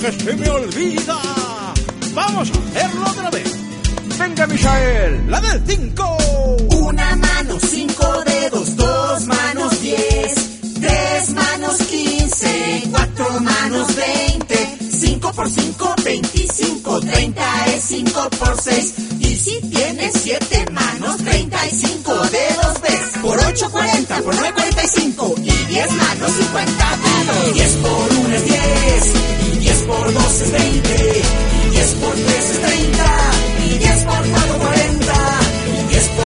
que se me olvida. Vamos a hacerlo otra vez. Venga, Misael, la del 5. Una mano, 5 dedos, 2 manos, 10, 3 manos, 15, 4 manos, 20, 5 por 5, 25, 30 es 5 por 6. Y si tienes 7 manos, 35 dedos ves. Por 8, 40, por 9, 45. Y 10 manos, 50 dedos. 10 por